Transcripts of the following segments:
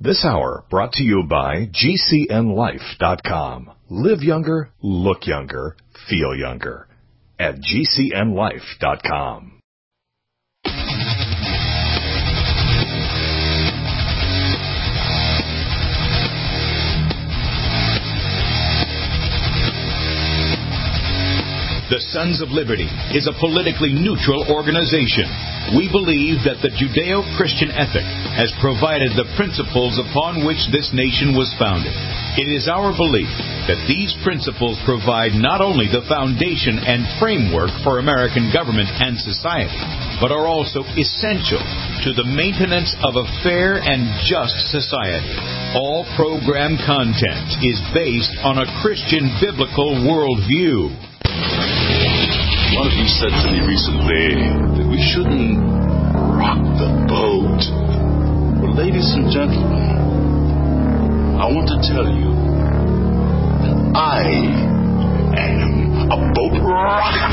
This hour brought to you by GCNLife.com. Live younger, look younger, feel younger. At GCNLife.com. The Sons of Liberty is a politically neutral organization. We believe that the Judeo-Christian ethic has provided the principles upon which this nation was founded. It is our belief that these principles provide not only the foundation and framework for American government and society, but are also essential to the maintenance of a fair and just society. All program content is based on a Christian biblical worldview. One of you said to me recently that we shouldn't rock the boat. Well, ladies and gentlemen, I want to tell you that I am a boat rocker.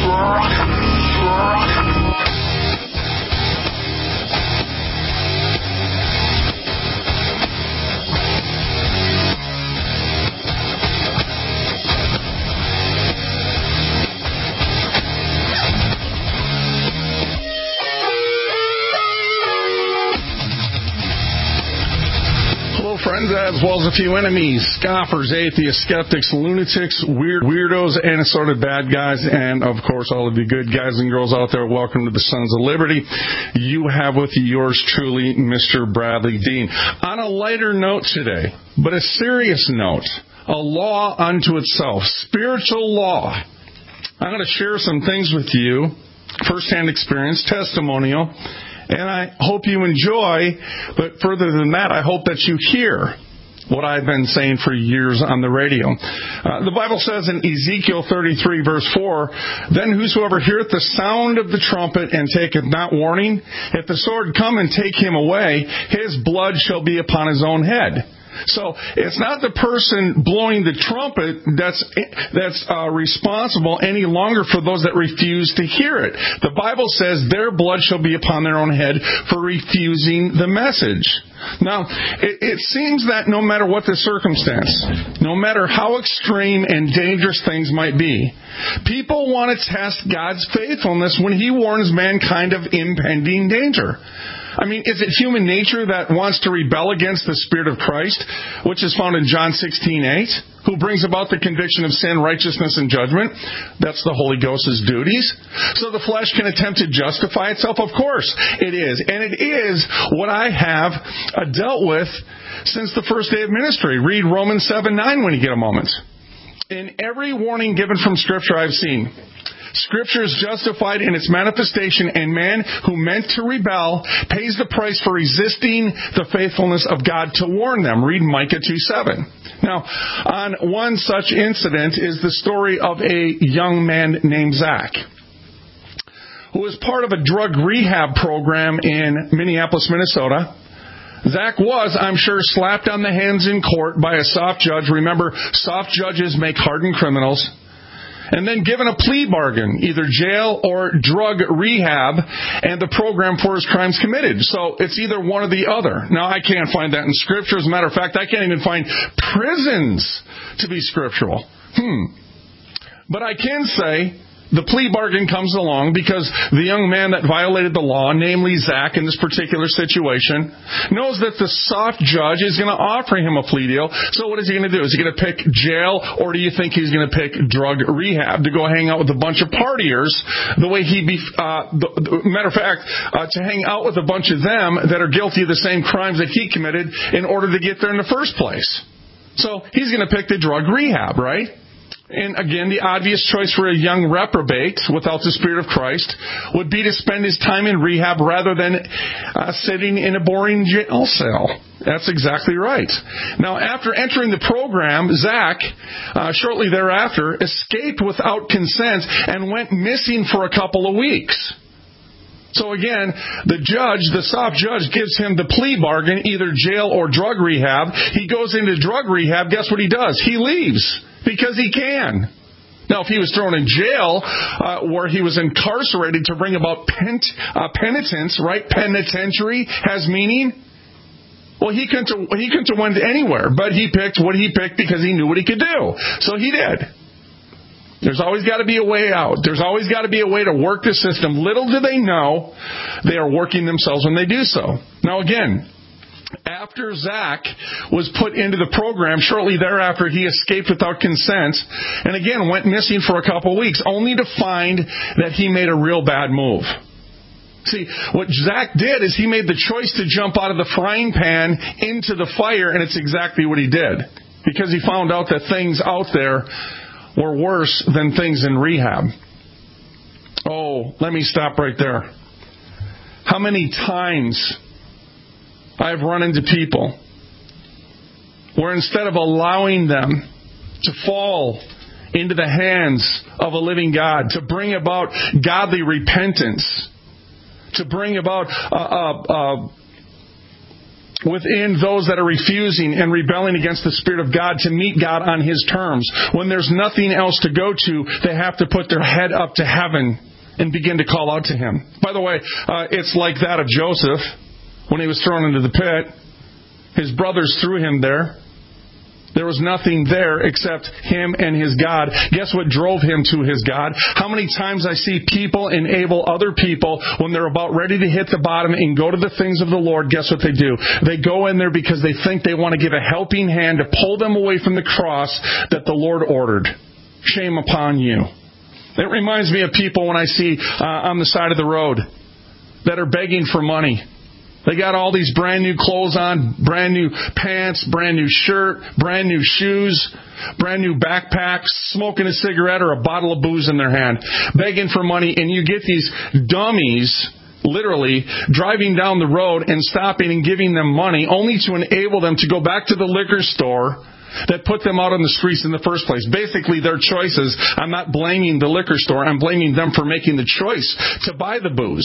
Friends, as well as a few enemies, scoffers, atheists, skeptics, lunatics, weirdos, and assorted bad guys, and of course all of you good guys and girls out there, welcome to the Sons of Liberty. You have with you yours truly, Mr. Bradley Dean. On a lighter note today, but a serious note, a law unto itself, spiritual law. I'm going to share some things with you, first-hand experience, testimonial, and I hope you enjoy, but further than that, I hope that you hear what I've been saying for years on the radio. The Bible says in Ezekiel 33, verse 4, "Then whosoever heareth the sound of the trumpet and taketh not warning, if the sword come and take him away, his blood shall be upon his own head." So it's not the person blowing the trumpet that's responsible any longer for those that refuse to hear it. The Bible says their blood shall be upon their own head for refusing the message. Now, it seems that no matter what the circumstance, no matter how extreme and dangerous things might be, people want to test God's faithfulness when He warns mankind of impending danger. I mean, is it human nature that wants to rebel against the Spirit of Christ, which is found in John 16:8, who brings about the conviction of sin, righteousness, and judgment? That's the Holy Ghost's duties. So the flesh can attempt to justify itself? Of course it is. And it is what I have dealt with since the first day of ministry. Read Romans 7:9 when you get a moment. In every warning given from Scripture I've seen, Scripture is justified in its manifestation, and man who meant to rebel pays the price for resisting the faithfulness of God to warn them. Read Micah 2:7. Now, on one such incident is the story of a young man named Zach, who was part of a drug rehab program in Minneapolis, Minnesota. Zach was, I'm sure, slapped on the hands in court by a soft judge. Remember, soft judges make hardened criminals. And then given a plea bargain, either jail or drug rehab, and the program for his crimes committed. So it's either one or the other. Now, I can't find that in Scripture. As a matter of fact, I can't even find prisons to be scriptural. But I can say the plea bargain comes along because the young man that violated the law, namely Zach in this particular situation, knows that the soft judge is going to offer him a plea deal. So what is he going to do? Is he going to pick jail, or do you think he's going to pick drug rehab to go hang out with a bunch of partiers the way matter of fact, to hang out with a bunch of them that are guilty of the same crimes that he committed in order to get there in the first place? So he's going to pick the drug rehab, right? And again, the obvious choice for a young reprobate without the Spirit of Christ would be to spend his time in rehab rather than sitting in a boring jail cell. That's exactly right. Now, after entering the program, Zach, shortly thereafter, escaped without consent and went missing for a couple of weeks. So again, the soft judge gives him the plea bargain, either jail or drug rehab. He goes into drug rehab. Guess what he does? He leaves because he can. Now, if he was thrown in jail, where he was incarcerated to bring about penitence, right? Penitentiary has meaning. Well, he couldn't have went anywhere, but he picked what he picked because he knew what he could do. So he did. There's always got to be a way out. There's always got to be a way to work the system. Little do they know they are working themselves when they do so. Now again, after Zach was put into the program, shortly thereafter he escaped without consent and again went missing for a couple weeks, only to find that he made a real bad move. See, what Zach did is he made the choice to jump out of the frying pan into the fire, and it's exactly what he did. Because he found out that things out there were worse than things in rehab. Oh, let me stop right there. How many times I've run into people where instead of allowing them to fall into the hands of a living God, to bring about godly repentance, to bring about within those that are refusing and rebelling against the Spirit of God, to meet God on His terms. When there's nothing else to go to, they have to put their head up to heaven and begin to call out to Him. By the way, it's like that of Joseph when he was thrown into the pit. His brothers threw him there. There was nothing there except him and his God. Guess what drove him to his God? How many times I see people enable other people when they're about ready to hit the bottom and go to the things of the Lord, guess what they do? They go in there because they think they want to give a helping hand to pull them away from the cross that the Lord ordered. Shame upon you. It reminds me of people when I see on the side of the road that are begging for money. They got all these brand new clothes on, brand new pants, brand new shirt, brand new shoes, brand new backpacks, smoking a cigarette or a bottle of booze in their hand, begging for money, and you get these dummies literally driving down the road and stopping and giving them money only to enable them to go back to the liquor store that put them out on the streets in the first place. Basically, their choices. I'm not blaming the liquor store. I'm blaming them for making the choice to buy the booze.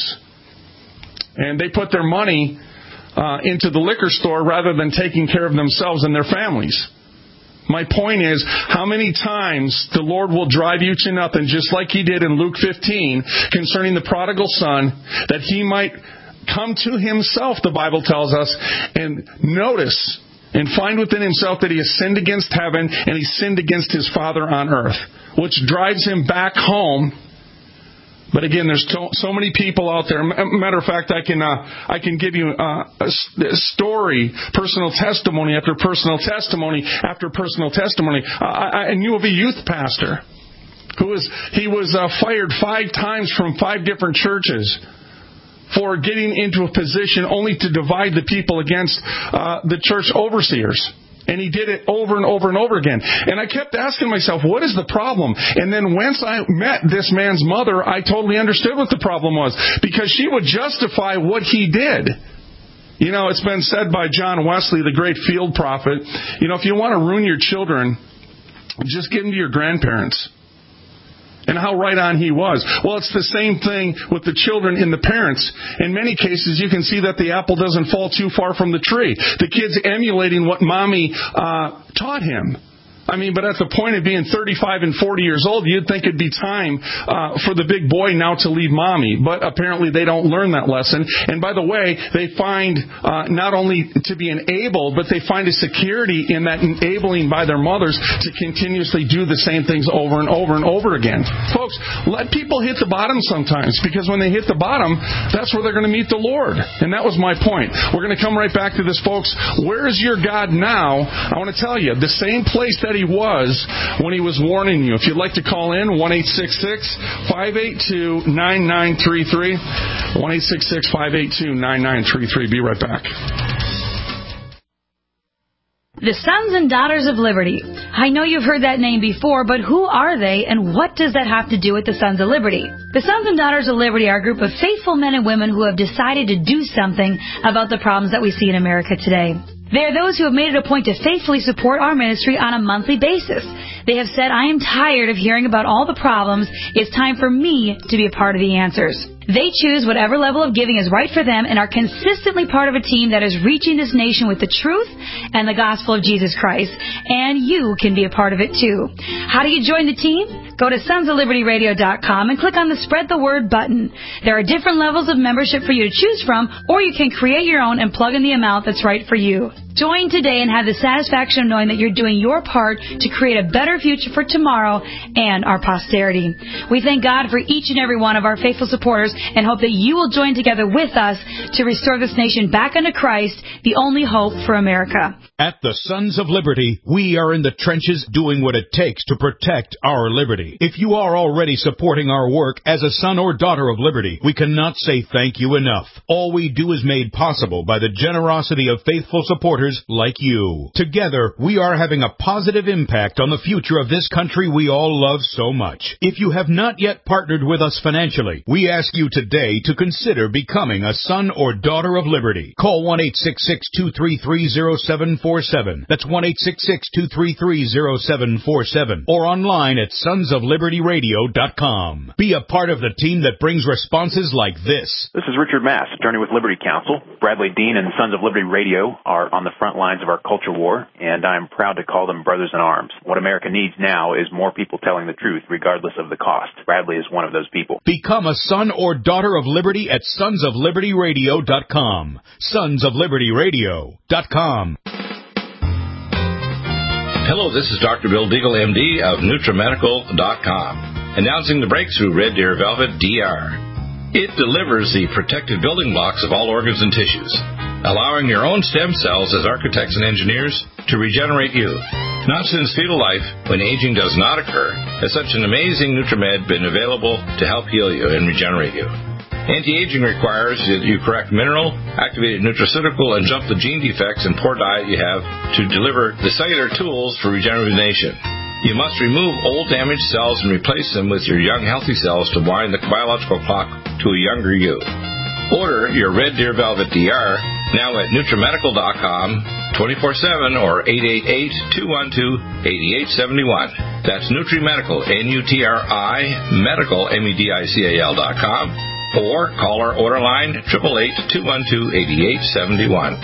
And they put their money into the liquor store rather than taking care of themselves and their families. My point is, how many times the Lord will drive you to nothing, just like He did in Luke 15, concerning the prodigal son, that he might come to himself, the Bible tells us, and notice and find within himself that he has sinned against heaven and he sinned against his Father on earth, which drives him back home. But again, there's so many people out there. Matter of fact, I can give you a story, personal testimony after personal testimony after personal testimony. I knew of a youth pastor who was fired 5 times from 5 different churches for getting into a position only to divide the people against the church overseers. And he did it over and over and over again. And I kept asking myself, what is the problem? And then once I met this man's mother, I totally understood what the problem was. Because she would justify what he did. You know, it's been said by John Wesley, the great field prophet, you know, if you want to ruin your children, just give them to your grandparents. And how right on he was. Well, it's the same thing with the children and the parents. In many cases, you can see that the apple doesn't fall too far from the tree. The kid's emulating what mommy taught him. I mean, but at the point of being 35 and 40 years old, you'd think it'd be time for the big boy now to leave mommy. But apparently they don't learn that lesson. And by the way, they find not only to be enabled, but they find a security in that enabling by their mothers to continuously do the same things over and over and over again. Folks, let people hit the bottom sometimes, because when they hit the bottom, that's where they're going to meet the Lord. And that was my point. We're going to come right back to this, folks. Where is your God now? I want to tell you, the same place that He was when He was warning you. If you'd like to call in, 1-866-582-9933. 1-866-582-9933. Be right back. The Sons and Daughters of Liberty. I know you've heard that name before, but who are they and what does that have to do with the Sons of Liberty? The Sons and Daughters of Liberty are a group of faithful men and women who have decided to do something about the problems that we see in America today. They are those who have made it a point to faithfully support our ministry on a monthly basis. They have said, I am tired of hearing about all the problems. It's time for me to be a part of the answers. They choose whatever level of giving is right for them and are consistently part of a team that is reaching this nation with the truth and the gospel of Jesus Christ. And you can be a part of it too. How do you join the team? Go to sonsoflibertyradio.com and click on the Spread the Word button. There are different levels of membership for you to choose from, or you can create your own and plug in the amount that's right for you. Join today and have the satisfaction of knowing that you're doing your part to create a better future for tomorrow and our posterity. We thank God for each and every one of our faithful supporters and hope that you will join together with us to restore this nation back unto Christ, the only hope for America. At the Sons of Liberty, we are in the trenches doing what it takes to protect our liberty. If you are already supporting our work as a son or daughter of liberty, we cannot say thank you enough. All we do is made possible by the generosity of faithful supporters like you. Together, we are having a positive impact on the future of this country we all love so much. If you have not yet partnered with us financially, we ask you today to consider becoming a son or daughter of liberty. Call 1-866-233-0747. That's 1-866-233-0747. Or online at sonsoflibertyradio.com. Be a part of the team that brings responses like this. This is Richard Mass, attorney with Liberty Counsel. Bradley Dean and Sons of Liberty Radio are on the front lines of our culture war, and I'm proud to call them brothers in arms. What America needs now is more people telling the truth, regardless of the cost. Bradley is one of those people. Become a son or daughter of liberty at sonsoflibertyradio.com. Sonsoflibertyradio.com. Hello, this is Dr. Bill Deagle, MD of NutriMedical.com, announcing the breakthrough Red Deer Velvet DR. It delivers the protected building blocks of all organs and tissues, allowing your own stem cells as architects and engineers to regenerate you. Not since fetal life, when aging does not occur, has such an amazing NutriMed been available to help heal you and regenerate you. Anti-aging requires that you correct mineral, activated nutraceutical, and jump the gene defects and poor diet you have to deliver the cellular tools for rejuvenation. You must remove old damaged cells and replace them with your young healthy cells to wind the biological clock to a younger you. Order your Red Deer Velvet DR now at NutriMedical.com 24/7 or 888-212-8871. That's NutriMedical, N-U-T-R-I, Medical, M-E-D-I-C-A-L.com, or call our order line 888-212-8871.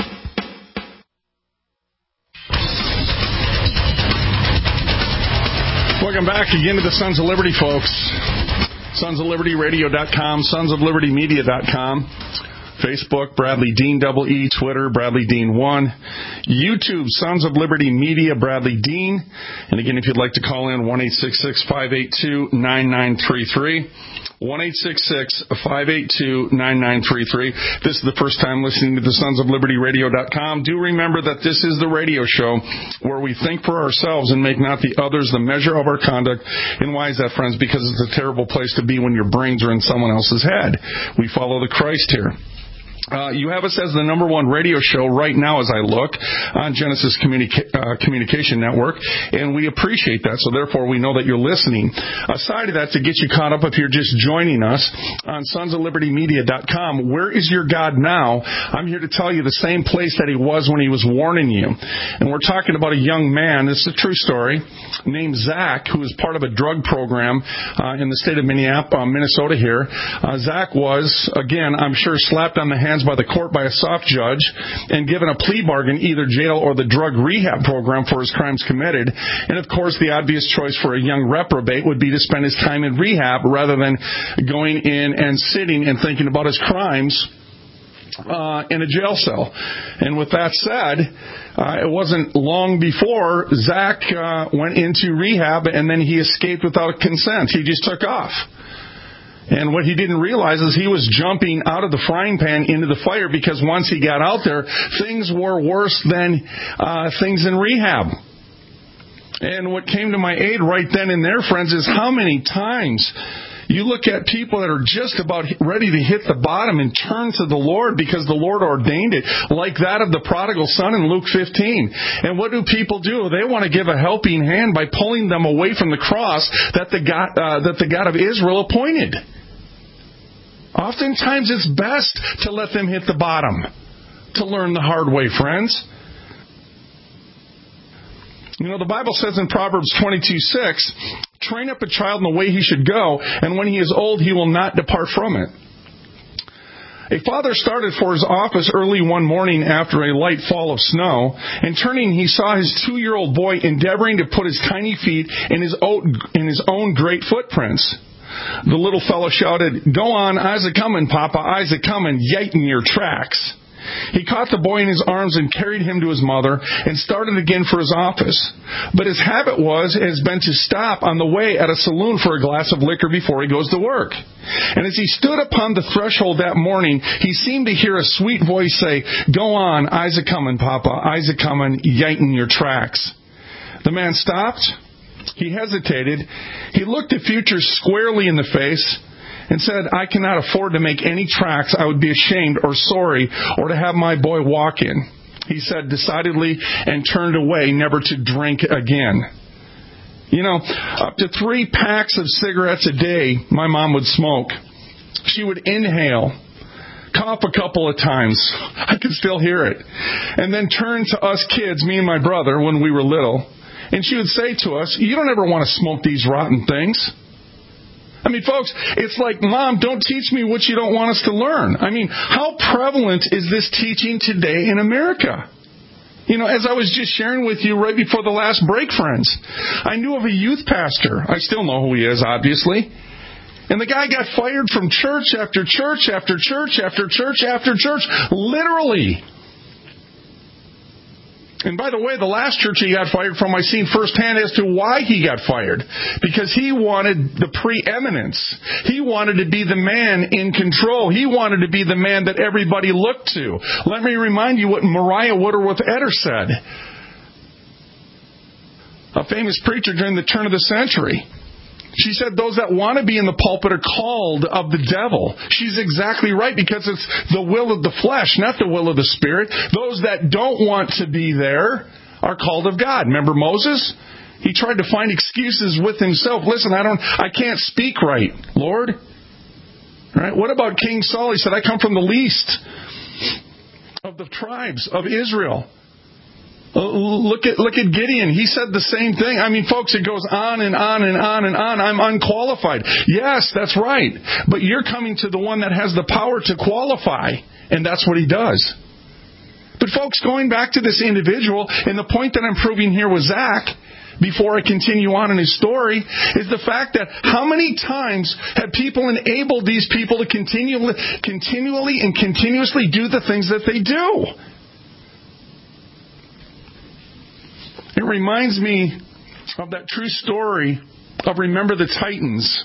Welcome back again to the Sons of Liberty, folks. SonsOfLibertyRadio.com, SonsOfLibertyMedia.com. Facebook, Bradley Dean, double E. Twitter, Bradley Dean 1. YouTube, Sons of Liberty Media, Bradley Dean. And again, if you'd like to call in, 1-866-582-9933. 1-866-582-9933. This is the first time listening to the SonsOfLibertyRadio.com. Do remember that this is the radio show where we think for ourselves and make not the others the measure of our conduct. And why is that, friends? Because it's a terrible place to be when your brains are in someone else's head. We follow the Christ here. You have us as the number one radio show right now as I look on Genesis Communication Network, and we appreciate that, so therefore we know that you're listening. Aside of that, to get you caught up if you're just joining us on SonsOfLibertyMedia.com, where is your God now? I'm here to tell you the same place that he was when he was warning you. And we're talking about a young man, this is a true story, named Zach, who is part of a drug program in the state of Minnesota here. Zach was, again, I'm sure, slapped on the hands by the court by a soft judge and given a plea bargain, either jail or the drug rehab program for his crimes committed. And of course, the obvious choice for a young reprobate would be to spend his time in rehab rather than going in and sitting and thinking about his crimes in a jail cell. And with that said, it wasn't long before Zach went into rehab, and then he escaped without consent. He just took off. And what he didn't realize is he was jumping out of the frying pan into the fire, because once he got out there, things were worse than things in rehab. And what came to my aid right then and there, friends, is how many times you look at people that are just about ready to hit the bottom and turn to the Lord because the Lord ordained it, like that of the prodigal son in Luke 15. And what do people do? They want to give a helping hand by pulling them away from the cross that the God of Israel appointed. Oftentimes it's best to let them hit the bottom, to learn the hard way, friends. You know, the Bible says in Proverbs 22:6, train up a child in the way he should go, and when he is old, he will not depart from it. A father started for his office early one morning after a light fall of snow, and turning, he saw his 2-year-old boy endeavoring to put his tiny feet in his own great footprints. The little fellow shouted, "Go on, Isaac comin', Papa, Isaac comin', yightin' your tracks." He caught the boy in his arms and carried him to his mother and started again for his office. But his habit has been to stop on the way at a saloon for a glass of liquor before he goes to work. And as he stood upon the threshold that morning, he seemed to hear a sweet voice say, "Go on, Isaac comin', Papa, Isaac comin', yightin' your tracks." The man stopped. He hesitated. He looked the future squarely in the face and said, "I cannot afford to make any tracks I would be ashamed or sorry or to have my boy walk in," he said decidedly, and turned away, never to drink again. You know, up to 3 packs of cigarettes a day my mom would smoke. She would inhale, cough a couple of times. I can still hear it. And then turn to us kids, me and my brother, when we were little. And she would say to us, "You don't ever want to smoke these rotten things." I mean, folks, it's like, "Mom, don't teach me what you don't want us to learn." I mean, how prevalent is this teaching today in America? You know, as I was just sharing with you right before the last break, friends, I knew of a youth pastor. I still know who he is, obviously. And the guy got fired from church after church after church after church after church, literally. And by the way, the last church he got fired from, I seen firsthand as to why he got fired. Because he wanted the preeminence. He wanted to be the man in control. He wanted to be the man that everybody looked to. Let me remind you what Maria Woodworth-Etter said. A famous preacher during the turn of the century. She said those that want to be in the pulpit are called of the devil. She's exactly right, because it's the will of the flesh, not the will of the Spirit. Those that don't want to be there are called of God. Remember Moses? He tried to find excuses with himself. "Listen, I can't speak right, Lord." Right? What about King Saul? He said, "I come from the least of the tribes of Israel." Look at Gideon. He said the same thing. I mean, folks, it goes on and on and on and on. I'm unqualified. Yes, that's right. But you're coming to the one that has the power to qualify, and that's what he does. But folks, going back to this individual, and the point that I'm proving here with Zach, before I continue on in his story, is the fact that how many times have people enabled these people to continually and continuously do the things that they do? It reminds me of that true story of Remember the Titans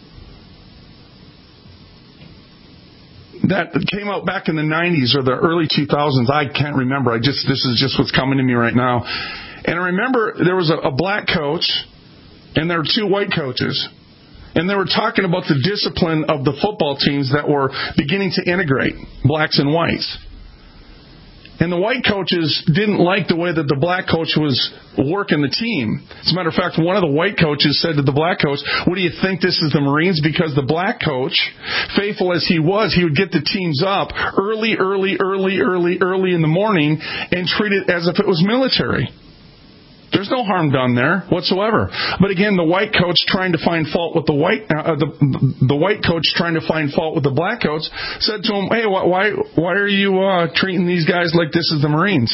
that came out back in the 90s or the early 2000s. I can't remember. This is just what's coming to me right now. And I remember there was a black coach and there were 2 white coaches. And they were talking about the discipline of the football teams that were beginning to integrate blacks and whites. And the white coaches didn't like the way that the black coach was working the team. As a matter of fact, one of the white coaches said to the black coach, "What do you think, this is the Marines?" Because the black coach, faithful as he would get the teams up early in the morning and treat it as if it was military. There's no harm done there whatsoever. But again, the white coach trying to find fault with the white coach trying to find fault with the black coach said to him, "Hey, why are you treating these guys like this is the Marines?"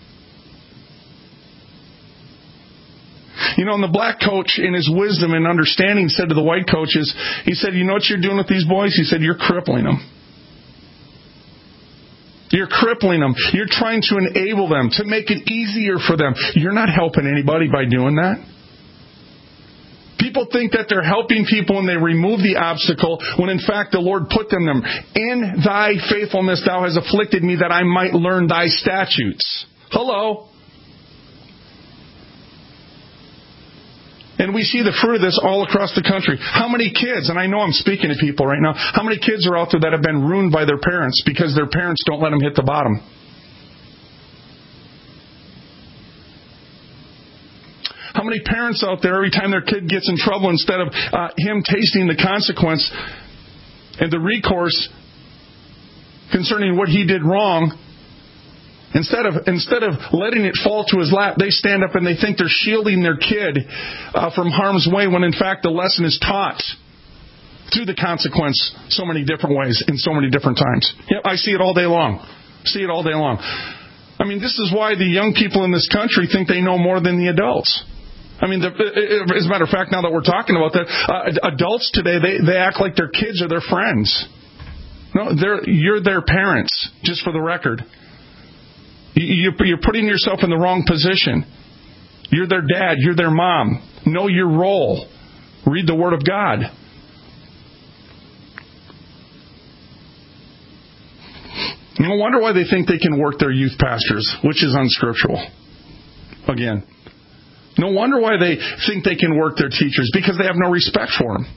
You know, and the black coach, in his wisdom and understanding, said to the white coaches, he said, "You know what you're doing with these boys?" He said, "You're crippling them. You're crippling them. You're trying to enable them, to make it easier for them. You're not helping anybody by doing that." People think that they're helping people when they remove the obstacle, when in fact the Lord put them there. "In thy faithfulness thou hast afflicted me, that I might learn thy statutes." Hello. And we see the fruit of this all across the country. How many kids, and I know I'm speaking to people right now, how many kids are out there that have been ruined by their parents because their parents don't let them hit the bottom? How many parents out there, every time their kid gets in trouble, instead of him tasting the consequence and the recourse concerning what he did wrong, Instead of letting it fall to his lap, they stand up and they think they're shielding their kid from harm's way when in fact the lesson is taught through the consequence so many different ways in so many different times. Yep, I see it all day long. See it all day long. I mean, this is why the young people in this country think they know more than the adults. I mean, as a matter of fact, now that we're talking about that, adults today, they act like their kids are their friends. No, you're their parents, just for the record. You're putting yourself in the wrong position. You're their dad. You're their mom. Know your role. Read the Word of God. No wonder why they think they can work their youth pastors, which is unscriptural. Again. No wonder why they think they can work their teachers, because they have no respect for them.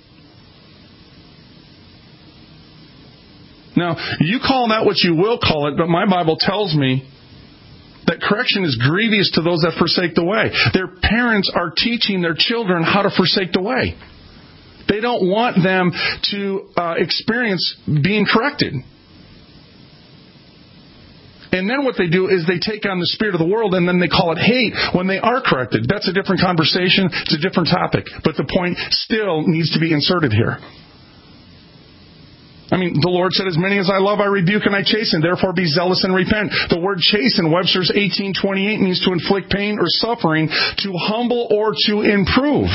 Now, you call that what you will call it, but my Bible tells me that correction is grievous to those that forsake the way. Their parents are teaching their children how to forsake the way. They don't want them to experience being corrected. And then what they do is they take on the spirit of the world and then they call it hate when they are corrected. That's a different conversation. It's a different topic. But the point still needs to be inserted here. I mean, the Lord said, as many as I love, I rebuke and I chasten. Therefore be zealous and repent. The word chasten, Webster's 1828, means to inflict pain or suffering, to humble or to improve.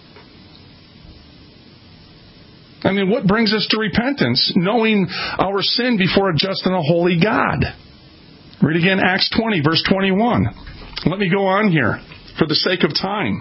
I mean, what brings us to repentance? Knowing our sin before a just and a holy God. Read again Acts 20, verse 21. Let me go on here for the sake of time.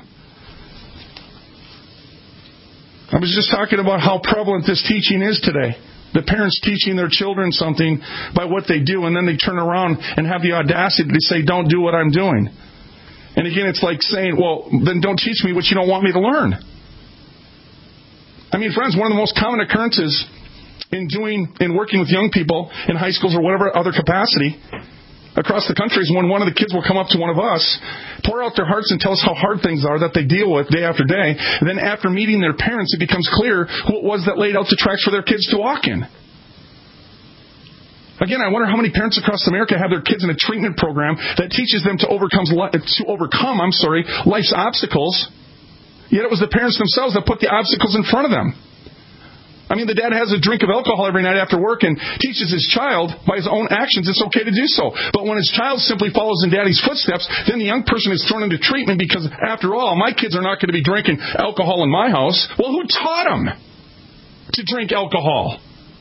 I was just talking about how prevalent this teaching is today. The parents teaching their children something by what they do, and then they turn around and have the audacity to say, don't do what I'm doing. And again, it's like saying, well, then don't teach me what you don't want me to learn. I mean, friends, one of the most common occurrences in working with young people in high schools or whatever other capacity across the country is when one of the kids will come up to one of us, pour out their hearts and tell us how hard things are that they deal with day after day. And then after meeting their parents, it becomes clear who it was that laid out the tracks for their kids to walk in. Again, I wonder how many parents across America have their kids in a treatment program that teaches them to overcome life's obstacles. Yet it was the parents themselves that put the obstacles in front of them. I mean, the dad has a drink of alcohol every night after work and teaches his child by his own actions it's okay to do so. But when his child simply follows in daddy's footsteps, then the young person is thrown into treatment because, after all, my kids are not going to be drinking alcohol in my house. Well, who taught them to drink alcohol?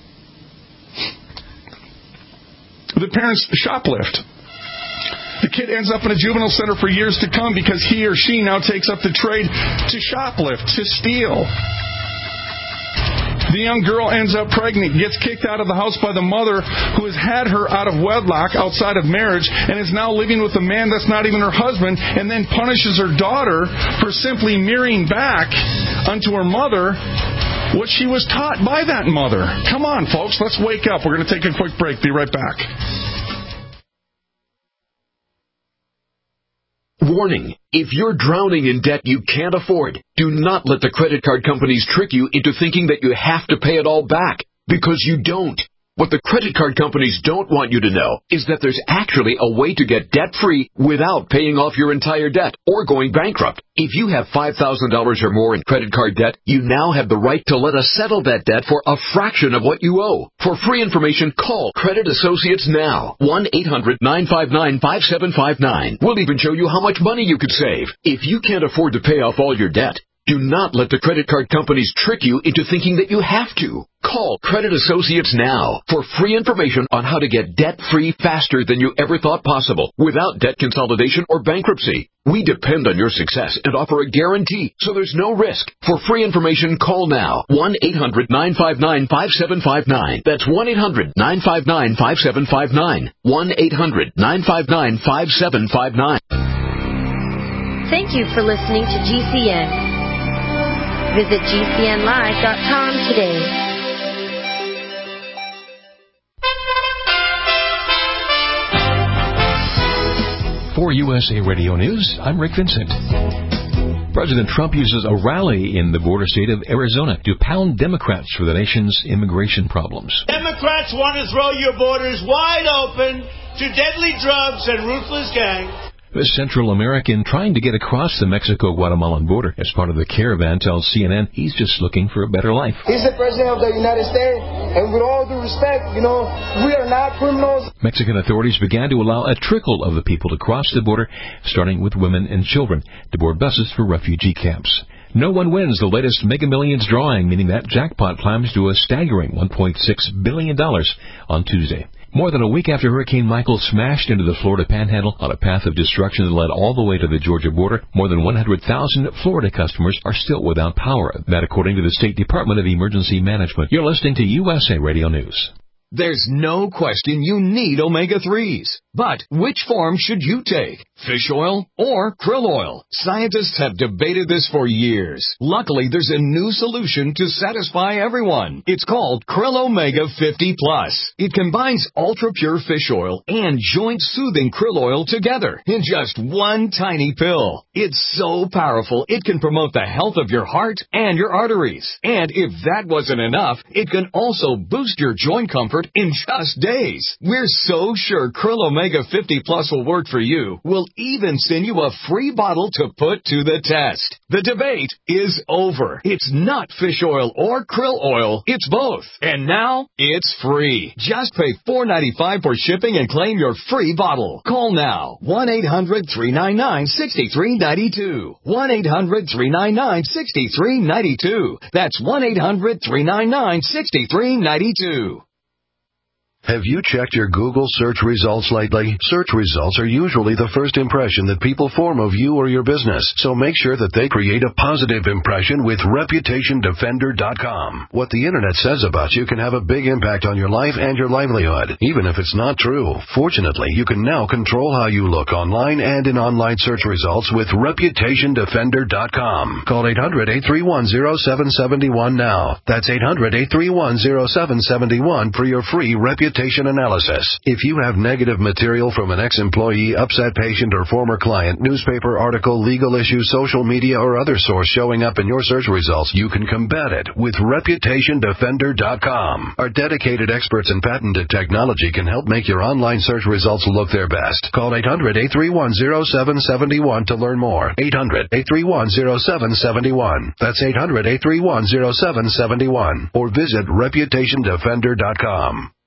The parents shoplift. The kid ends up in a juvenile center for years to come because he or she now takes up the trade to shoplift, to steal. The young girl ends up pregnant, gets kicked out of the house by the mother who has had her out of wedlock outside of marriage and is now living with a man that's not even her husband, and then punishes her daughter for simply mirroring back unto her mother what she was taught by that mother. Come on, folks, let's wake up. We're going to take a quick break. Be right back. Warning, if you're drowning in debt you can't afford, do not let the credit card companies trick you into thinking that you have to pay it all back, because you don't. What the credit card companies don't want you to know is that there's actually a way to get debt-free without paying off your entire debt or going bankrupt. If you have $5,000 or more in credit card debt, you now have the right to let us settle that debt for a fraction of what you owe. For free information, call Credit Associates now. 1-800-959-5759. We'll even show you how much money you could save. If you can't afford to pay off all your debt, do not let the credit card companies trick you into thinking that you have to. Call Credit Associates now for free information on how to get debt-free faster than you ever thought possible without debt consolidation or bankruptcy. We depend on your success and offer a guarantee, so there's no risk. For free information, call now. 1-800-959-5759. That's 1-800-959-5759. 1-800-959-5759. Thank you for listening to GCN. Visit GCNlive.com today. For USA Radio News, I'm Rick Vincent. President Trump uses a rally in the border state of Arizona to pound Democrats for the nation's immigration problems. Democrats want to throw your borders wide open to deadly drugs and ruthless gangs. A Central American trying to get across the Mexico-Guatemalan border as part of the caravan tells CNN he's just looking for a better life. He's the President of the United States, and with all due respect, we are not criminals. Mexican authorities began to allow a trickle of the people to cross the border, starting with women and children, to board buses for refugee camps. No one wins the latest Mega Millions drawing, meaning that jackpot climbs to a staggering $1.6 billion on Tuesday. More than a week after Hurricane Michael smashed into the Florida Panhandle on a path of destruction that led all the way to the Georgia border, more than 100,000 Florida customers are still without power. That according to the State Department of Emergency Management. You're listening to USA Radio News. There's no question you need omega-3s. But which form should you take? Fish oil or krill oil? Scientists have debated this for years. Luckily, there's a new solution to satisfy everyone. It's called Krill Omega 50 Plus. It combines ultra-pure fish oil and joint-soothing krill oil together in just one tiny pill. It's so powerful, it can promote the health of your heart and your arteries. And if that wasn't enough, it can also boost your joint comfort in just days. We're so sure Krill Omega 50 Plus will work for you. We'll even send you a free bottle to put to the test. The debate is over. It's not fish oil or krill oil. It's both. And now, it's free. Just pay $4.95 for shipping and claim your free bottle. Call now. 1-800-399-6392. 1-800-399-6392. That's 1-800-399-6392. Have you checked your Google search results lately? Search results are usually the first impression that people form of you or your business, so make sure that they create a positive impression with ReputationDefender.com. What the Internet says about you can have a big impact on your life and your livelihood, even if it's not true. Fortunately, you can now control how you look online and in online search results with ReputationDefender.com. Call 800-831-0771 now. That's 800-831-0771 for your free reputation analysis. If you have negative material from an ex-employee, upset patient, or former client, newspaper article, legal issue, social media, or other source showing up in your search results, you can combat it with ReputationDefender.com. Our dedicated experts in patented technology can help make your online search results look their best. Call 800-831-0771 to learn more. 800-831-0771. That's 800-831-0771. Or visit ReputationDefender.com.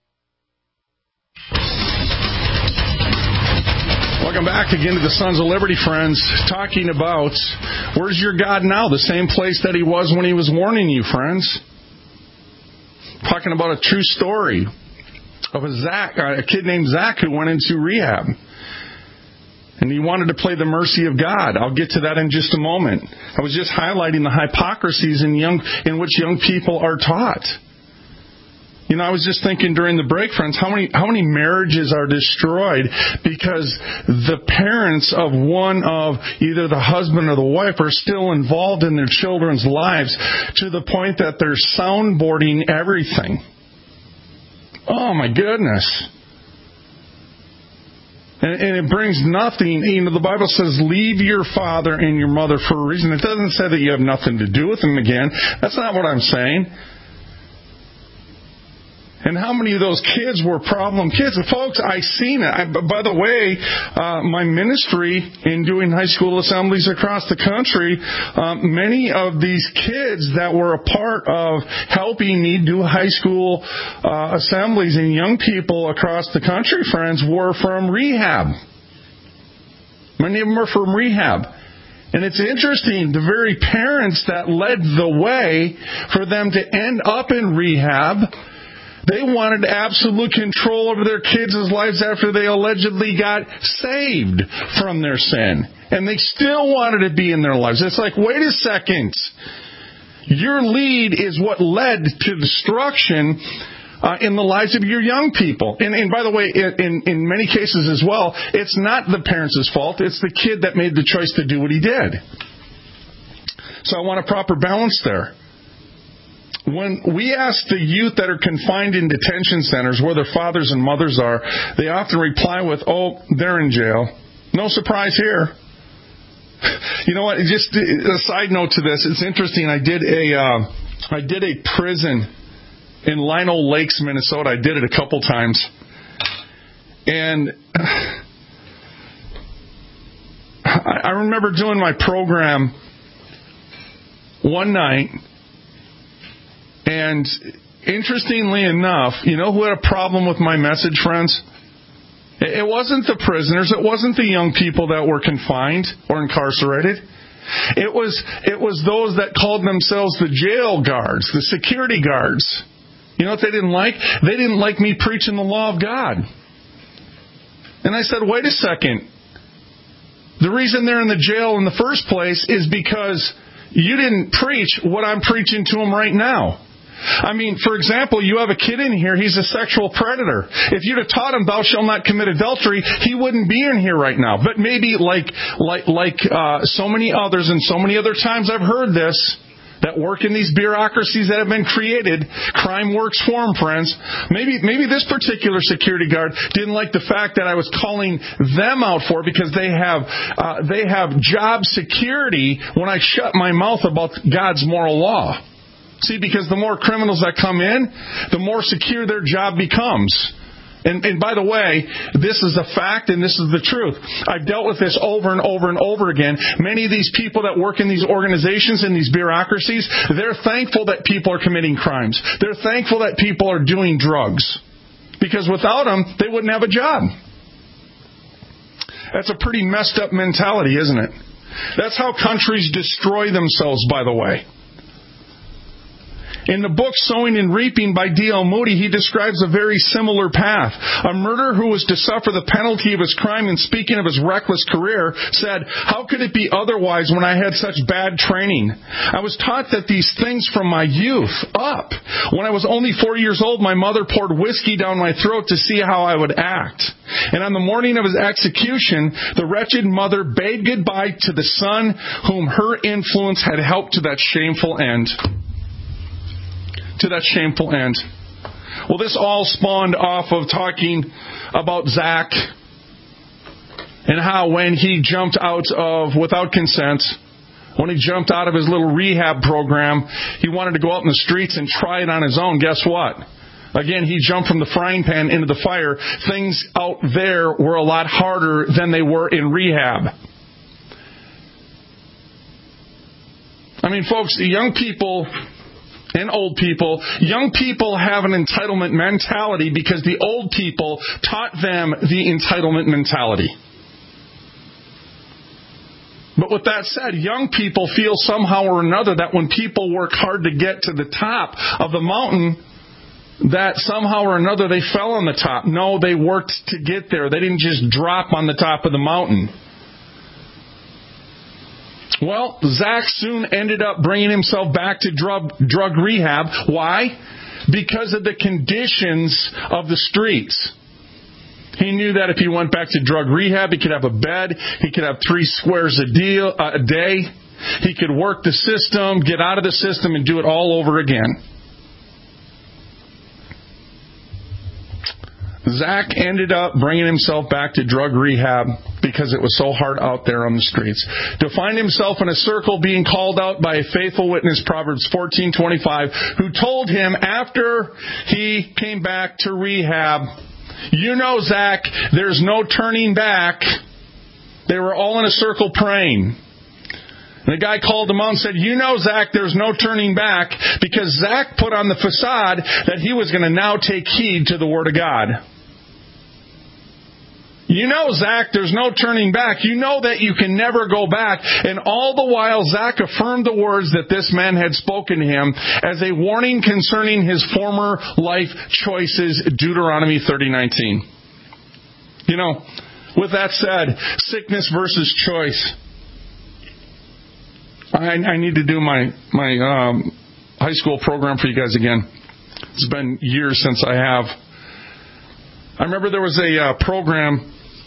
Welcome back again to the Sons of Liberty, friends, talking about where's your God now? The same place that he was when he was warning you, friends. Talking about a true story of a kid named Zach who went into rehab. And he wanted to play the mercy of God. I'll get to that in just a moment. I was just highlighting the hypocrisies in which young people are taught. I was just thinking during the break, friends, how many marriages are destroyed because the parents of one of either the husband or the wife are still involved in their children's lives to the point that they're soundboarding everything. Oh, my goodness. And it brings nothing. The Bible says, leave your father and your mother for a reason. It doesn't say that you have nothing to do with them again. That's not what I'm saying. And how many of those kids were problem kids? Folks, I seen it. By the way, my ministry in doing high school assemblies across the country, many of these kids that were a part of helping me do high school assemblies and young people across the country, friends, were from rehab. Many of them were from rehab. And it's interesting, the very parents that led the way for them to end up in rehab, they wanted absolute control over their kids' lives after they allegedly got saved from their sin. And they still wanted to be in their lives. It's like, wait a second. Your lead is what led to destruction in the lives of your young people. And by the way, in many cases as well, it's not the parents' fault. It's the kid that made the choice to do what he did. So I want a proper balance there. When we ask the youth that are confined in detention centers where their fathers and mothers are, they often reply with, oh, they're in jail. No surprise here. You know what? Just a side note to this. It's interesting. I did a prison in Lino Lakes, Minnesota. I did it a couple times. And I remember doing my program one night, and interestingly enough, you know who had a problem with my message, friends? It wasn't the prisoners. It wasn't the young people that were confined or incarcerated. It was those that called themselves the jail guards, the security guards. You know what they didn't like? They didn't like me preaching the law of God. And I said, wait a second. The reason they're in the jail in the first place is because you didn't preach what I'm preaching to them right now. I mean, for example, you have a kid in here, he's a sexual predator. If you'd have taught him, thou shalt not commit adultery, he wouldn't be in here right now. But maybe like so many others and so many other times I've heard this, that work in these bureaucracies that have been created, crime works for them, friends. Maybe this particular security guard didn't like the fact that I was calling them out for it because they have job security when I shut my mouth about God's moral law. See, because the more criminals that come in, the more secure their job becomes. And by the way, this is a fact and this is the truth. I've dealt with this over and over and over again. Many of these people that work in these organizations, in these bureaucracies, they're thankful that people are committing crimes. They're thankful that people are doing drugs. Because without them, they wouldn't have a job. That's a pretty messed up mentality, isn't it? That's how countries destroy themselves, by the way. In the book Sowing and Reaping by D.L. Moody, he describes a very similar path. A murderer who was to suffer the penalty of his crime, and speaking of his reckless career, said, "How could it be otherwise when I had such bad training? I was taught that these things from my youth up. When I was only 4 years old, my mother poured whiskey down my throat to see how I would act. And on the morning of his execution, the wretched mother bade goodbye to the son whom her influence had helped to that shameful end." To that shameful end. Well, this all spawned off of talking about Zach and how when he jumped out of, without consent, when he jumped out of his little rehab program, he wanted to go out in the streets and try it on his own. Guess what? Again, he jumped from the frying pan into the fire. Things out there were a lot harder than they were in rehab. I mean, folks, the young people and old people, young people have an entitlement mentality because the old people taught them the entitlement mentality. But with that said, young people feel somehow or another that when people work hard to get to the top of the mountain, that somehow or another they fell on the top. No, they worked to get there. They didn't just drop on the top of the mountain. Well, Zach soon ended up bringing himself back to drug rehab. Why? Because of the conditions of the streets. He knew that if he went back to drug rehab, he could have a bed, he could have 3 squares a day, he could work the system, get out of the system, and do it all over again. Zach ended up bringing himself back to drug rehab because it was so hard out there on the streets. To find himself in a circle being called out by a faithful witness, Proverbs 14:25, who told him after he came back to rehab, "You know, Zach, there's no turning back." They were all in a circle praying. And the guy called him out and said, "You know, Zach, there's no turning back," because Zach put on the facade that he was going to now take heed to the Word of God. "You know, Zach, there's no turning back. You know that you can never go back." And all the while, Zach affirmed the words that this man had spoken to him as a warning concerning his former life choices, Deuteronomy 30:19. You know, with that said, sickness versus choice. I need to do my high school program for you guys again. It's been years since I have. I remember there was a program.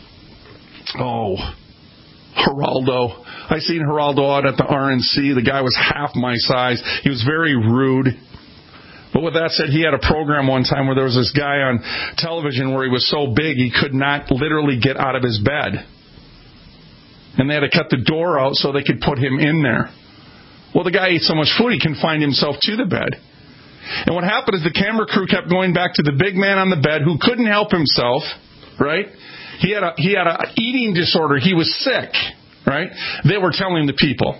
Geraldo. I seen Geraldo out at the RNC. The guy was half my size. He was very rude. But with that said, he had a program one time where there was this guy on television where he was so big he could not literally get out of his bed. And they had to cut the door out so they could put him in there. Well, the guy ate so much food he confined himself to the bed. And what happened is the camera crew kept going back to the big man on the bed who couldn't help himself, right? He had a eating disorder. He was sick. right? They were telling the people.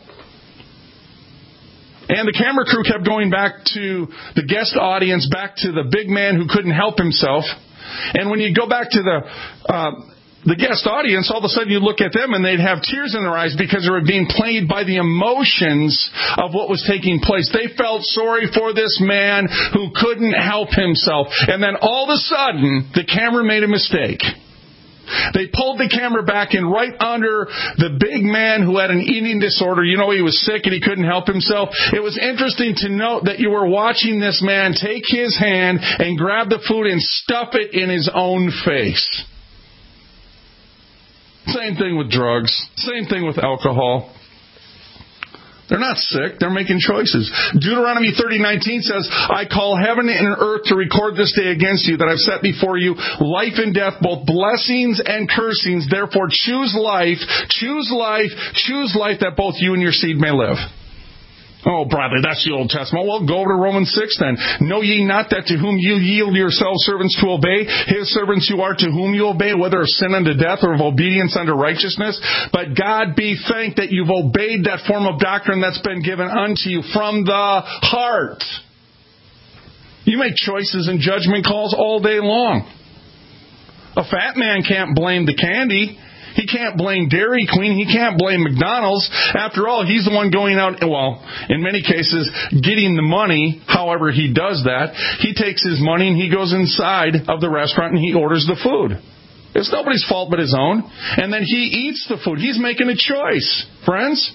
And the camera crew kept going back to the guest audience, back to the big man who couldn't help himself. And when you go back to the guest audience, all of a sudden you look at them and they'd have tears in their eyes because they were being played by the emotions of what was taking place. They felt sorry for this man who couldn't help himself. And then all of a sudden, the camera made a mistake. They pulled the camera back in right under the big man who had an eating disorder. You know, he was sick and he couldn't help himself. It was interesting to note that you were watching this man take his hand and grab the food and stuff it in his own face. Same thing with drugs. Same thing with alcohol. They're not sick. They're making choices. Deuteronomy 30:19 says, I call heaven and earth to record this day against you that I've set before you life and death, both blessings and cursings. Therefore choose life, that both you and your seed may live. Oh, Bradley, that's the Old Testament. Well, go over to Romans 6 then. Know ye not that to whom you yield yourselves servants to obey, his servants you are to whom you obey, whether of sin unto death or of obedience unto righteousness? But God be thanked that you've obeyed that form of doctrine that's been given unto you from the heart. You make choices and judgment calls all day long. A fat man can't blame the candy. He can't blame Dairy Queen. He can't blame McDonald's. After all, he's the one going out, well, in many cases, getting the money. However he does that, he takes his money and he goes inside of the restaurant and he orders the food. It's nobody's fault but his own. And then he eats the food. He's making a choice, friends.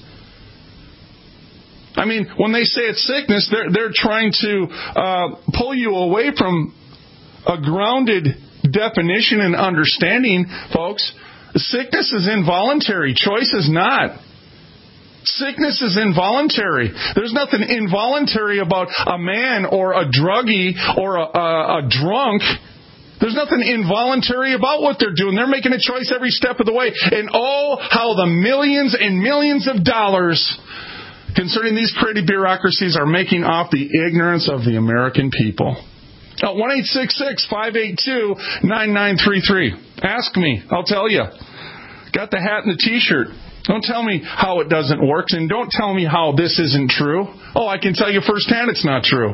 I mean, when they say it's sickness, they're trying to pull you away from a grounded definition and understanding, folks. Sickness is involuntary. Choice is not. Sickness is involuntary. There's nothing involuntary about a man or a druggie or a drunk. There's nothing involuntary about what they're doing. They're making a choice every step of the way. And oh, how the millions and millions of dollars concerning these pretty bureaucracies are making off the ignorance of the American people. 1-866-582-9933. Ask me. I'll tell you. Got the hat and the T-shirt. Don't tell me how it doesn't work, and don't tell me how this isn't true. Oh, I can tell you firsthand it's not true.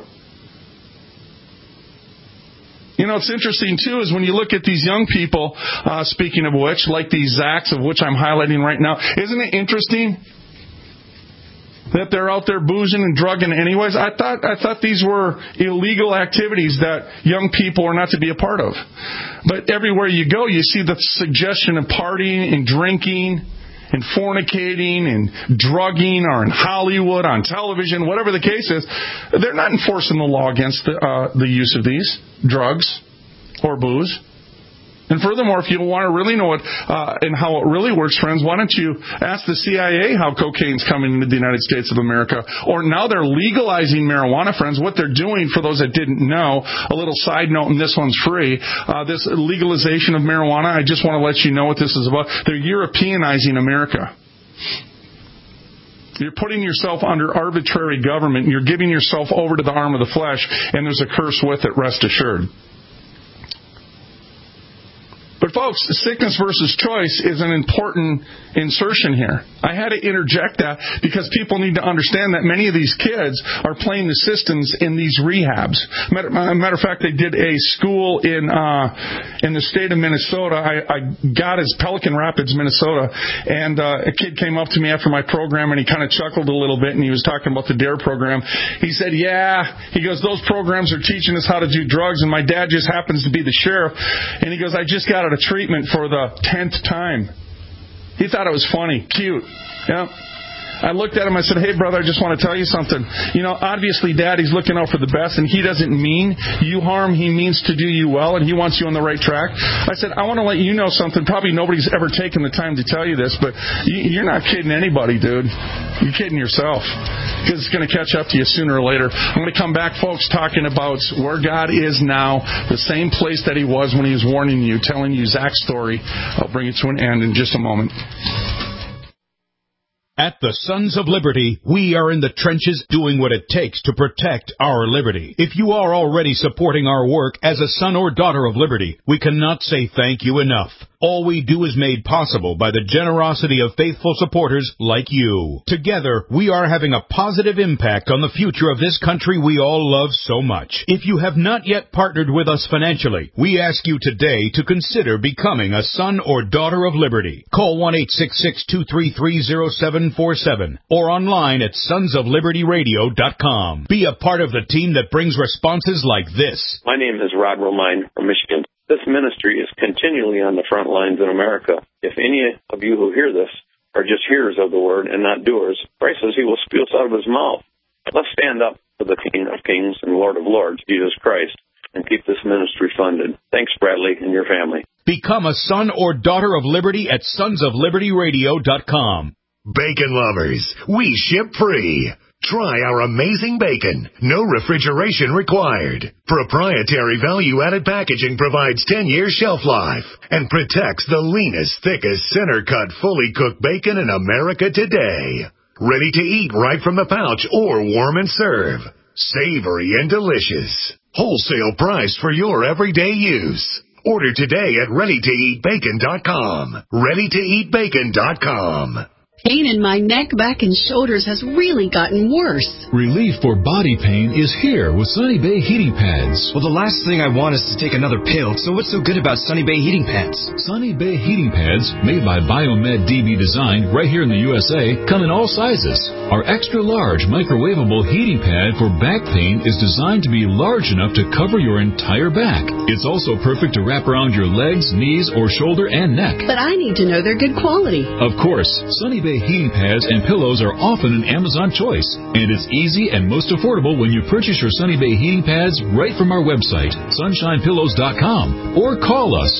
You know, it's interesting, too, is when you look at these young people, speaking of which, like these Zacks, of which I'm highlighting right now, isn't it interesting that they're out there boozing and drugging anyways? I thought these were illegal activities that young people are not to be a part of. But everywhere you go, you see the suggestion of partying and drinking and fornicating and drugging, or in Hollywood, on television, whatever the case is. They're not enforcing the law against the use of these drugs or booze. And furthermore, if you want to really know it and how it really works, friends, why don't you ask the CIA how cocaine's coming into the United States of America? Or now they're legalizing marijuana, friends. What they're doing, for those that didn't know, a little side note, and this one's free, this legalization of marijuana, I just want to let you know what this is about. They're Europeanizing America. You're putting yourself under arbitrary government. You're giving yourself over to the arm of the flesh, and there's a curse with it, rest assured. But folks, sickness versus choice is an important insertion here. I had to interject that because people need to understand that many of these kids are playing the systems in these rehabs. Matter of fact, they did a school in the state of Minnesota. I got as Pelican Rapids, Minnesota, and a kid came up to me after my program and he kind of chuckled a little bit and he was talking about the DARE program. He said, he goes, those programs are teaching us how to do drugs, and my dad just happens to be the sheriff. And he goes, I just got out of treatment for the 10th time. He thought it was funny, cute. Yeah. I looked at him, I said, hey, brother, I just want to tell you something. You know, obviously, Daddy's looking out for the best, and he doesn't mean you harm. He means to do you well, and he wants you on the right track. I said, I want to let you know something. Probably nobody's ever taken the time to tell you this, but you're not kidding anybody, dude. You're kidding yourself, because it's going to catch up to you sooner or later. I'm going to come back, folks, talking about where God is now, the same place that he was when he was warning you, telling you Zach's story. I'll bring it to an end in just a moment. At the Sons of Liberty, we are in the trenches doing what it takes to protect our liberty. If you are already supporting our work as a son or daughter of liberty, we cannot say thank you enough. All we do is made possible by the generosity of faithful supporters like you. Together, we are having a positive impact on the future of this country we all love so much. If you have not yet partnered with us financially, we ask you today to consider becoming a son or daughter of liberty. Call 1-866-233-0747 or online at sonsoflibertyradio.com. Be a part of the team that brings responses like this. My name is Rod Romine from Michigan. This ministry is continually on the front lines in America. If any of you who hear this are just hearers of the word and not doers, Christ says he will spew us out of his mouth. Let's stand up for the King of Kings and Lord of Lords, Jesus Christ, and keep this ministry funded. Thanks, Bradley, and your family. Become a son or daughter of liberty at sonsoflibertyradio.com. Bacon lovers, we ship free. Try our amazing bacon. No refrigeration required. Proprietary value-added packaging provides 10-year shelf life and protects the leanest, thickest, center-cut, fully cooked bacon in America today. Ready to eat right from the pouch or warm and serve. Savory and delicious. Wholesale price for your everyday use. Order today at ReadyToEatBacon.com. ReadyToEatBacon.com. Pain in my neck, back, and shoulders has really gotten worse. Relief for body pain is here with Sunny Bay Heating Pads. Well, the last thing I want is to take another pill, so what's so good about Sunny Bay Heating Pads? Sunny Bay Heating Pads, made by Biomed DB Design right here in the USA, come in all sizes. Our extra-large microwavable heating pad for back pain is designed to be large enough to cover your entire back. It's also perfect to wrap around your legs, knees, or shoulder and neck. But I need to know they're good quality. Of course, Sunny Bay heating pads and pillows are often an Amazon choice, and it's easy and most affordable when you purchase your Sunny Bay heating pads right from our website, sunshinepillows.com, or call us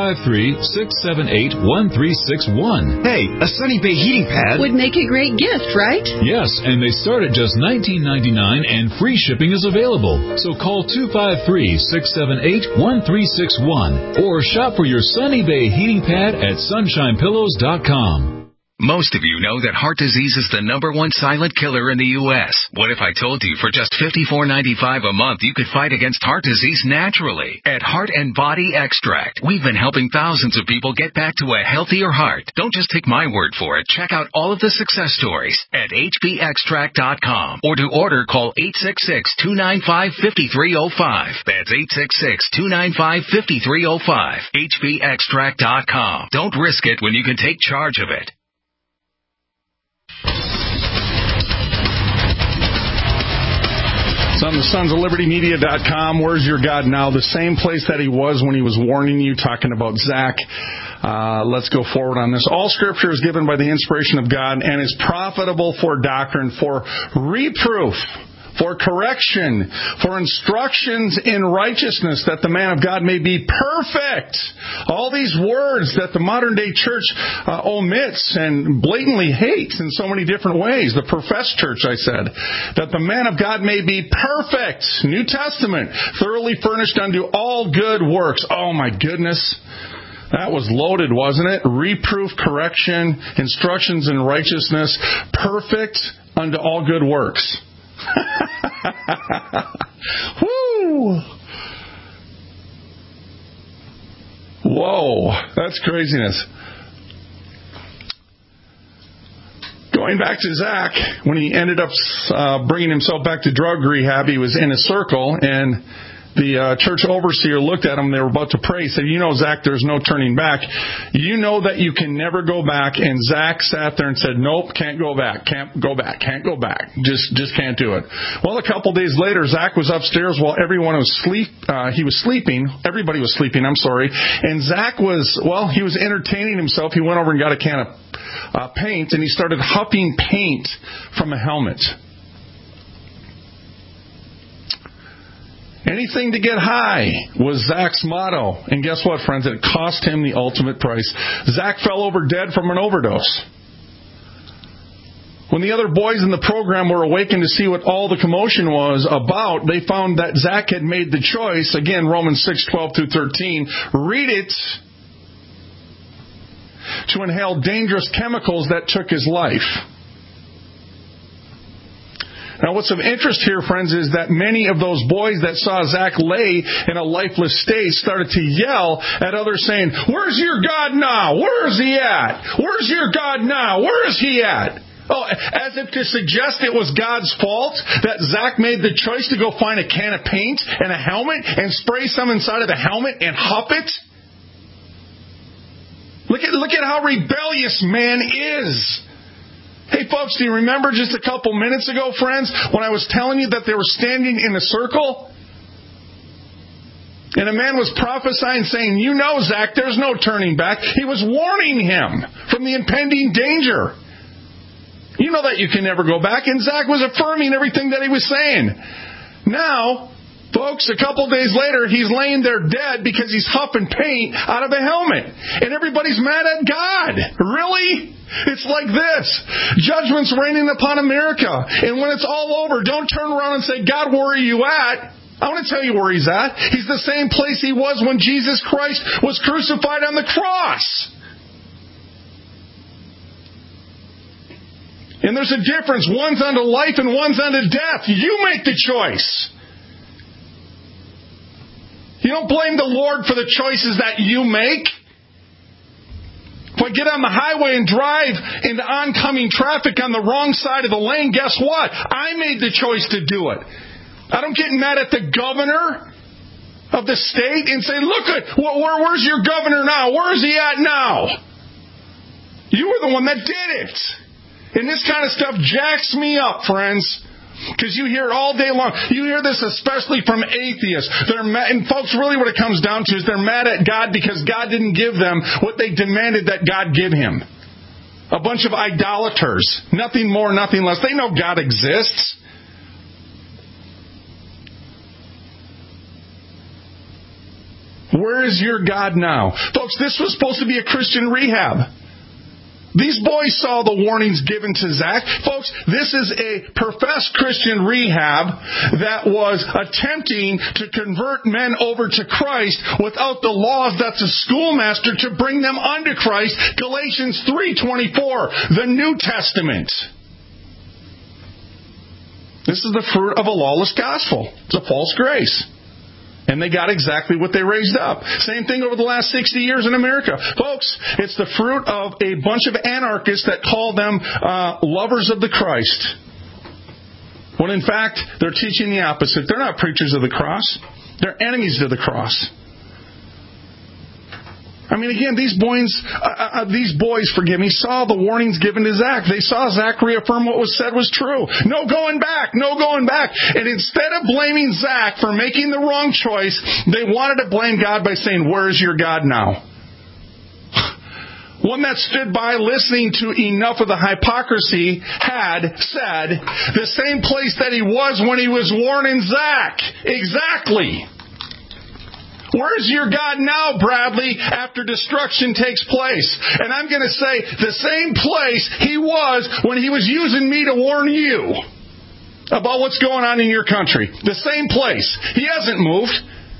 253-678-1361. Hey, a Sunny Bay heating pad would make a great gift, right? Yes, and they start at just $19.99 and free shipping is available. So call 253-678-1361 or shop for your Sunny Bay heating pad at sunshinepillows.com. Most of you know that heart disease is the #1 silent killer in the U.S. What if I told you for just $54.95 a month you could fight against heart disease naturally? At Heart and Body Extract, we've been helping thousands of people get back to a healthier heart. Don't just take my word for it. Check out all of the success stories at hbextract.com. Or to order, call 866-295-5305. That's 866-295-5305. hbextract.com. Don't risk it when you can take charge of it. It's on the sonsoflibertymedia.com. Where's your God now? The same place that he was when he was warning you, talking about Zach. Let's go forward on this. All Scripture is given by the inspiration of God and is profitable for doctrine, for reproof, for correction, for instructions in righteousness, that the man of God may be perfect. All these words that the modern day church omits and blatantly hates in so many different ways. The professed church, I said. That the man of God may be perfect. New Testament. Thoroughly furnished unto all good works. Oh my goodness. That was loaded, wasn't it? Reproof, correction, instructions in righteousness. Perfect unto all good works. Woo! Whoa, that's craziness. Going back to Zach, when he ended up bringing himself back to drug rehab, he was in a circle, and the church overseer looked at him. They were about to pray. He said, "You know, Zach, there's no turning back. You know that you can never go back." And Zach sat there and said, "Nope, can't go back. Can't go back. Can't go back. Just can't do it." Well, a couple days later, Zach was upstairs while everyone was he was sleeping. Everybody was sleeping. I'm sorry. And Zach he was entertaining himself. He went over and got a can of paint, and he started huffing paint from a helmet. Anything to get high was Zach's motto. And guess what, friends? It cost him the ultimate price. Zach fell over dead from an overdose. When the other boys in the program were awakened to see what all the commotion was about, they found that Zach had made the choice, again, Romans 6:12-13, read it, to inhale dangerous chemicals that took his life. Now, what's of interest here, friends, is that many of those boys that saw Zach lay in a lifeless state started to yell at others saying, "Where's your God now? Where is he at? Where's your God now? Where is he at?" Oh, as if to suggest it was God's fault that Zach made the choice to go find a can of paint and a helmet and spray some inside of the helmet and huff it. Look at how rebellious man is. Hey, folks, do you remember just a couple minutes ago, friends, when I was telling you that they were standing in a circle? And a man was prophesying, saying, "You know, Zach, there's no turning back." He was warning him from the impending danger. You know that you can never go back. And Zach was affirming everything that he was saying. Now, folks, a couple days later, he's laying there dead because he's huffing paint out of a helmet. And everybody's mad at God. Really? It's like this. Judgment's raining upon America. And when it's all over, don't turn around and say, "God, where are you at?" I want to tell you where he's at. He's the same place he was when Jesus Christ was crucified on the cross. And there's a difference. One's unto life and one's unto death. You make the choice. You don't blame the Lord for the choices that you make. If I get on the highway and drive into oncoming traffic on the wrong side of the lane, guess what? I made the choice to do it. I don't get mad at the governor of the state and say, where's your governor now? Where is he at now? You were the one that did it. And this kind of stuff jacks me up, friends. Because you hear it all day long. You hear this especially from atheists. They're mad, and folks, really what it comes down to is they're mad at God because God didn't give them what they demanded that God give him. A bunch of idolaters. Nothing more, nothing less. They know God exists. Where is your God now? Folks, this was supposed to be a Christian rehab. These boys saw the warnings given to Zach. Folks, this is a professed Christian rehab that was attempting to convert men over to Christ without the laws that's a schoolmaster to bring them unto Christ. Galatians 3:24, the New Testament. This is the fruit of a lawless gospel. It's a false grace. And they got exactly what they raised up. Same thing over the last 60 years in America. Folks, it's the fruit of a bunch of anarchists that call them lovers of the Christ. When in fact, they're teaching the opposite. They're not preachers of the cross. They're enemies to the cross. I mean, again, these boys, saw the warnings given to Zach. They saw Zach reaffirm what was said was true. No going back, no going back. And instead of blaming Zach for making the wrong choice, they wanted to blame God by saying, "Where is your God now?" One that stood by listening to enough of the hypocrisy had said, the same place that he was when he was warning Zach. Exactly. Where's your God now, Bradley, after destruction takes place? And I'm going to say the same place he was when he was using me to warn you about what's going on in your country. The same place. He hasn't moved.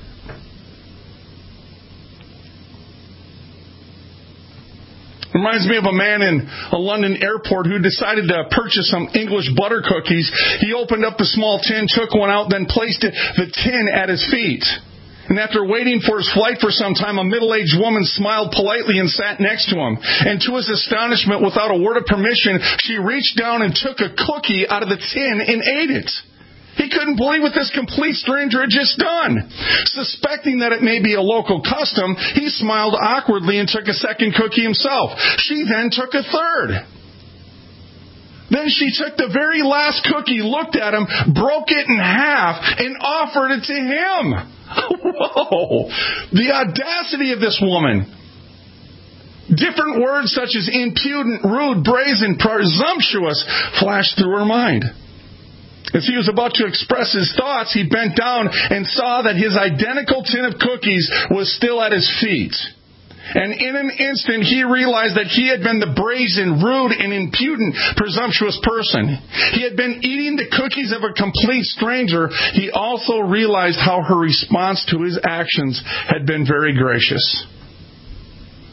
Reminds me of a man in a London airport who decided to purchase some English butter cookies. He opened up the small tin, took one out, then placed the tin at his feet. And after waiting for his flight for some time, a middle-aged woman smiled politely and sat next to him. And to his astonishment, without a word of permission, she reached down and took a cookie out of the tin and ate it. He couldn't believe what this complete stranger had just done. Suspecting that it may be a local custom, he smiled awkwardly and took a second cookie himself. She then took a third. Then she took the very last cookie, looked at him, broke it in half, and offered it to him. Whoa! The audacity of this woman. Different words such as impudent, rude, brazen, presumptuous flashed through her mind. As he was about to express his thoughts, he bent down and saw that his identical tin of cookies was still at his feet. And in an instant, he realized that he had been the brazen, rude, and impudent, presumptuous person. He had been eating the cookies of a complete stranger. He also realized how her response to his actions had been very gracious.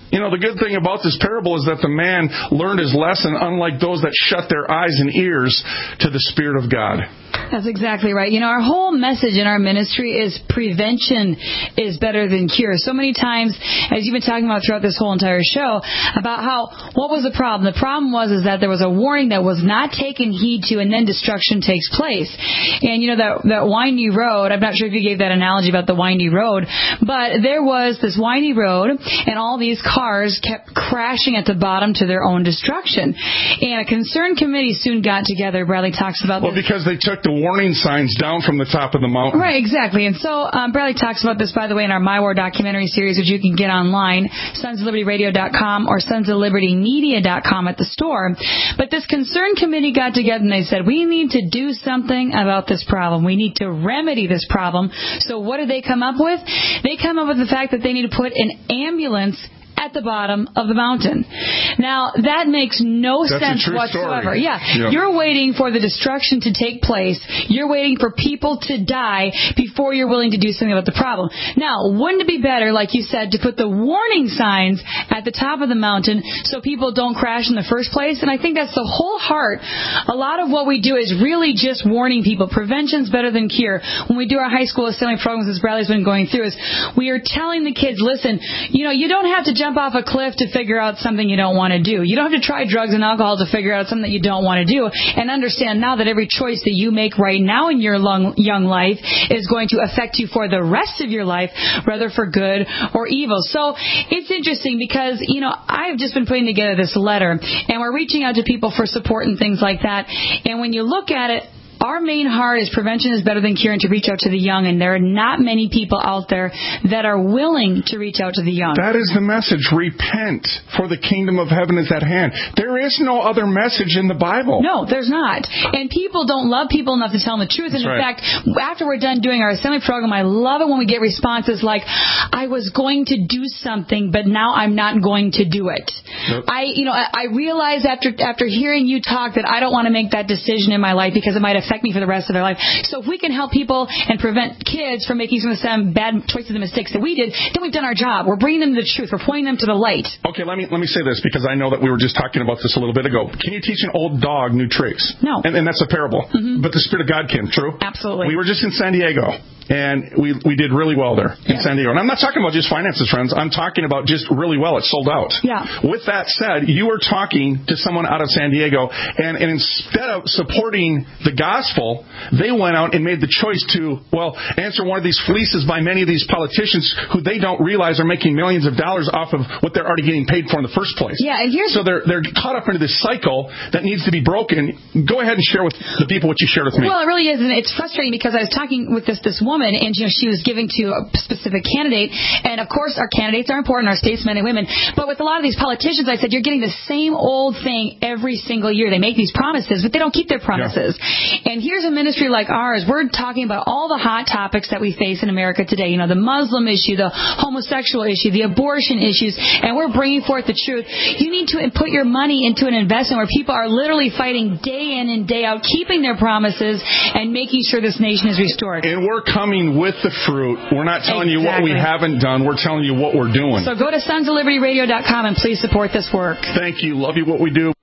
You know, the good thing about this parable is that the man learned his lesson, unlike those that shut their eyes and ears to the Spirit of God. That's exactly right. You know, our whole message in our ministry is prevention is better than cure. So many times, as you've been talking about throughout this whole entire show, about what was the problem? The problem was that there was a warning that was not taken heed to, and then destruction takes place. And, you know, that windy road, I'm not sure if you gave that analogy about the windy road, but there was this windy road, and all these cars kept crashing at the bottom to their own destruction. And a concerned committee soon got together. Bradley talks about this. Well, because they took the warning signs down from the top of the mountain. Right, exactly. And so Bradley talks about this, by the way, in our My War documentary series, which you can get online, sonsoflibertyradio.com or sonsoflibertymedia.com at the store. But this concerned committee got together and they said, we need to do something about this problem. We need to remedy this problem. So what did they come up with? They come up with the fact that they need to put an ambulance at the bottom of the mountain. Now, that makes no sense whatsoever. Yeah. You're waiting for the destruction to take place. You're waiting for people to die before you're willing to do something about the problem. Now, wouldn't it be better, like you said, to put the warning signs at the top of the mountain so people don't crash in the first place? And I think that's the whole heart. A lot of what we do is really just warning people. Prevention's better than cure. When we do our high school assembly programs, as Bradley's been going through, is we are telling the kids, listen, you know, you don't have to jump off a cliff to figure out something you don't want to do. You don't have to try drugs and alcohol to figure out something that you don't want to do. And understand now that every choice that you make right now in your young life is going to affect you for the rest of your life, whether for good or evil. So it's interesting because, you know, I've just been putting together this letter, and we're reaching out to people for support and things like that. And when you look at it, our main heart is prevention is better than cure, and to reach out to the young. And there are not many people out there that are willing to reach out to the young. That is the message. Repent, for the kingdom of heaven is at hand. There is no other message in the Bible. No, there's not. And people don't love people enough to tell them the truth. And in fact, after we're done doing our assembly program, I love it when we get responses like, I was going to do something, but now I'm not going to do it. Yep. I realize after hearing you talk that I don't want to make that decision in my life because it might affect me for the rest of their life. So if we can help people and prevent kids from making some of the bad choices and mistakes that we did, then we've done our job. We're bringing them to the truth. We're pointing them to the light. Okay, let me say this because I know that we were just talking about this a little bit ago. Can you teach an old dog new tricks? No. And that's a parable. Mm-hmm. But the Spirit of God came, true? Absolutely. We were just in San Diego. And we did really well there in San Diego. And I'm not talking about just finances, friends. I'm talking about just really well. It sold out. Yeah. With that said, you were talking to someone out of San Diego, and instead of supporting the gospel, they went out and made the choice to, answer one of these fleeces by many of these politicians who they don't realize are making millions of dollars off of what they're already getting paid for in the first place. Yeah, and so they're caught up into this cycle that needs to be broken. Go ahead and share with the people what you shared with me. Well, it really is, and it's frustrating because I was talking with this woman, and she was giving to a specific candidate, and of course our candidates are important, our statesmen and women, but with a lot of these politicians, I said, you're getting the same old thing every single year. They make these promises, but they don't keep their promises. Yeah. And here's a ministry like ours. We're talking about all the hot topics that we face in America today, the Muslim issue, the homosexual issue, the abortion issues, and we're bringing forth the truth. You need to put your money into an investment where people are literally fighting day in and day out, keeping their promises and making sure this nation is restored. And we're coming with the fruit. We're not telling you what we haven't done. We're telling you what we're doing. So go to sonsoflibertyradio.com and please support this work. Thank you. Love you what we do.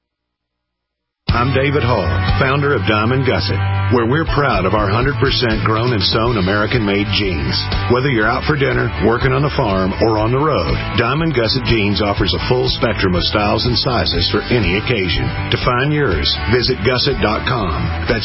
I'm David Hall, founder of Diamond Gusset, where we're proud of our 100% grown and sewn American-made jeans. Whether you're out for dinner, working on the farm, or on the road, Diamond Gusset Jeans offers a full spectrum of styles and sizes for any occasion. To find yours, visit gusset.com. That's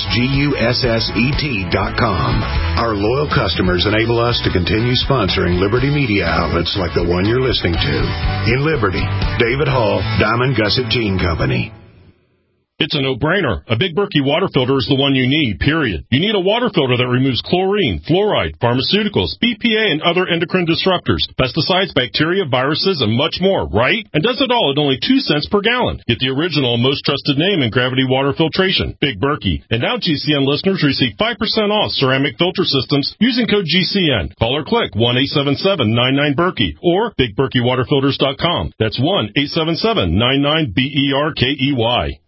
GUSSET.com. Our loyal customers enable us to continue sponsoring Liberty media outlets like the one you're listening to. In Liberty, David Hall, Diamond Gusset Jean Company. It's a no-brainer. A Big Berkey water filter is the one you need, period. You need a water filter that removes chlorine, fluoride, pharmaceuticals, BPA, and other endocrine disruptors, pesticides, bacteria, viruses, and much more, right? And does it all at only 2 cents per gallon. Get the original, most trusted name in gravity water filtration, Big Berkey. And now GCN listeners receive 5% off ceramic filter systems using code GCN. Call or click 1-877-99-BERKEY or BigBerkeyWaterFilters.com. That's 1-877-99-BERKEY.